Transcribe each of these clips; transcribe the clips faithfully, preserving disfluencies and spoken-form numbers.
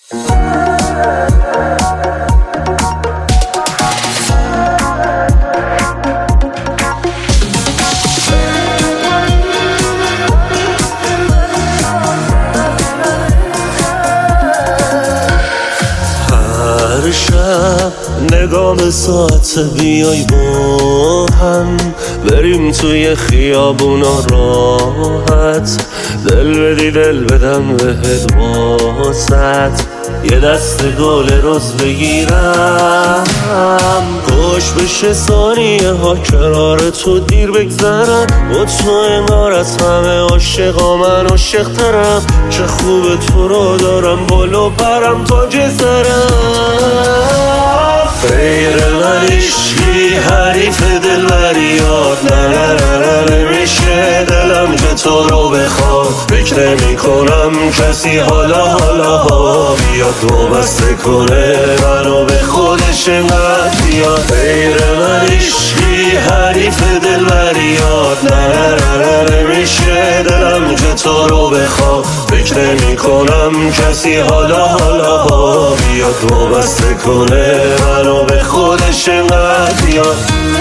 هر شب نگاه به ساعت بیای با هم بریم توی خیابونا راحت، دل بدی دل بدم بهت واسط، یه دست گل روز بگیرم خوش بشه ثانیه ها کنار تو دیر بگذرم، با تو انگار از همه عاشقا من عاشق ترم، چه خوبه تو رو دارم بالا برم تاج سرم، غیر من هیچکی حریف دلبریات نه نه نه نه نمیشه دلم که تو رو بخواد، فکر نمی کنم کسی حالا حالا ها بیاد دو بسته کنه منو به خودش انقدر بیاد، غیر من هیچکی حریف دلبریات نه نه نه نه نمیشه دلم که تو رو بخواد، فکر نمی کنم کسی حالا حالا ها بیاد دو بسته کنه منو به خودش انقدر بیاد.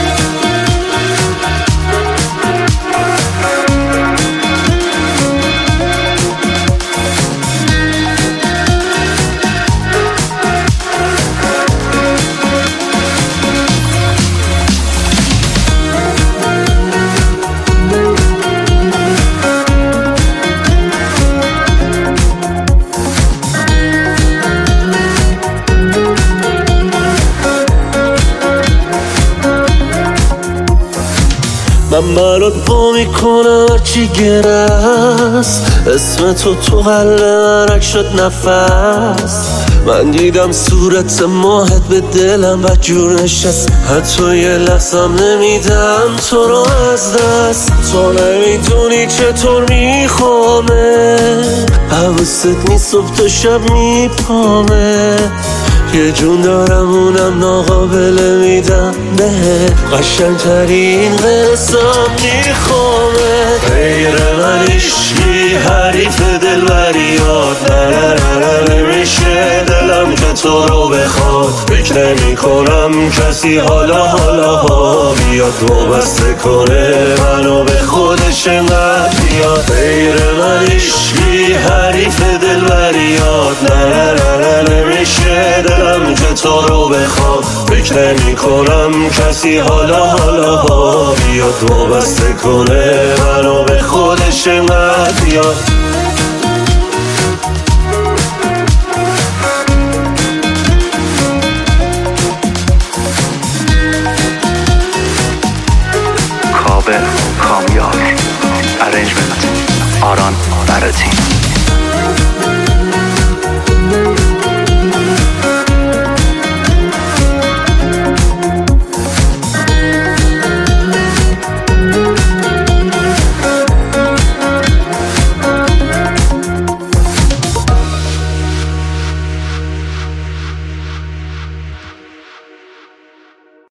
من برات با میکنم هرچی گرست، اسم تو تو قلب من شد نفس، من دیدم صورت ماهت به دلم و جور نشست، حتی یه لحظم نمیدم تو رو از دست، تو نمیدونی چطور میخوامه، حواست نیست صبح تا شب میپامه، یه جون دارم اونم ناقابل میدم به قشنگ ترین قصام میخوامه، غیر من هیچکی حریف دلبریات نه نه نه نه نمیشه دلم که تو رو بخواد، فکر نمی کنم کسی حالا حالا ها بیاد دو بسته کنه منو به خودش انقدر بیاد، غیر من هیچکی حریف دلبریات نه نه نه نه نمیشه دلم که تو رو بخواد، فکر نمی کنم کسی حالا حالا ها بیاد دو بسته کنه منو به خودش انقدر بیاد.